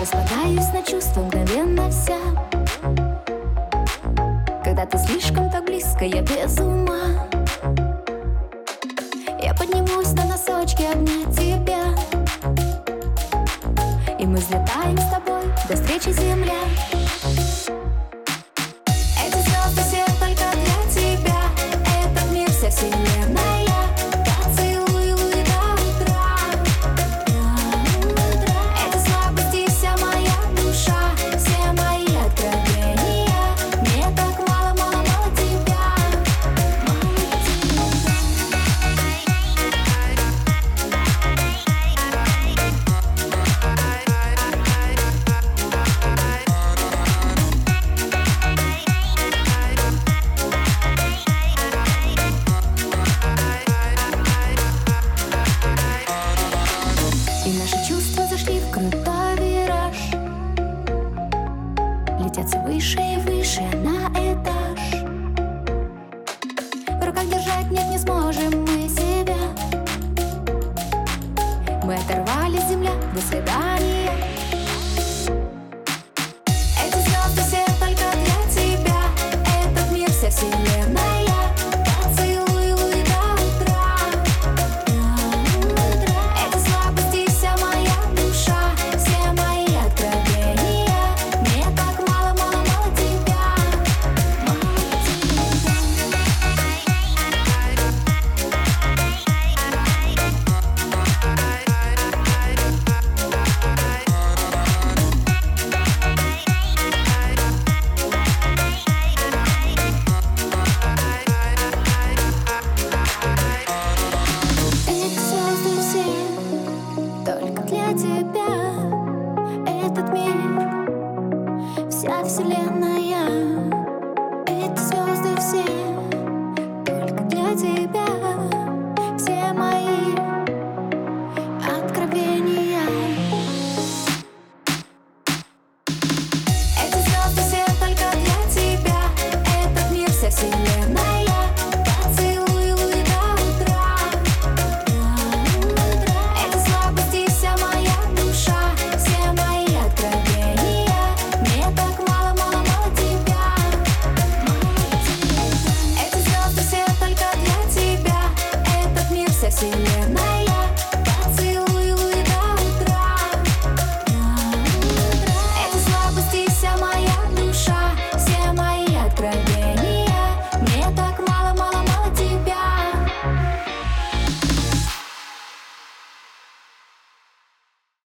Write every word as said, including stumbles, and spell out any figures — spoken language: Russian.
распадаюсь на чувства мгновенно вся. Когда ты слишком так близко, я без ума. Я поднимусь на носочки обнять тебя, и мы взлетаем с тобой до встречи, земля. Эти звезды все только для тебя, этот мир, вся вселенная. Поцелуй до утра, эти слабости, вся моя душа, все мои откровения. Мне так мало, мало, мало тебя, мало тебя. И наши чувства зашли в крутой вираж, летят все выше и выше на этаж. В руках держать нет, не сможем мы себя. Мы оторвались, земля, до свидания. Эти звезды все только для тебя, этот мир, вся вселенная. Поцелуй до утра, эти слабости, вся моя душа, все мои откровения. Мне так мало, мало, мало тебя, мало тебя. Эти звезды все только для тебя, этот мир, вся вселенная. Эти звезды все только для тебя, все мои откровения. Эти звезды все только для тебя, этот мир, вся вселенная. Поцелуй до утра, эти слабости, вся моя душа, все мои откровения. Мне так мало, мало, мало тебя, мало тебя. Эти звезды все только для тебя, этот мир, вся вселенная. Поцелуй до утра, эти слабости, вся моя душа, все мои откровения.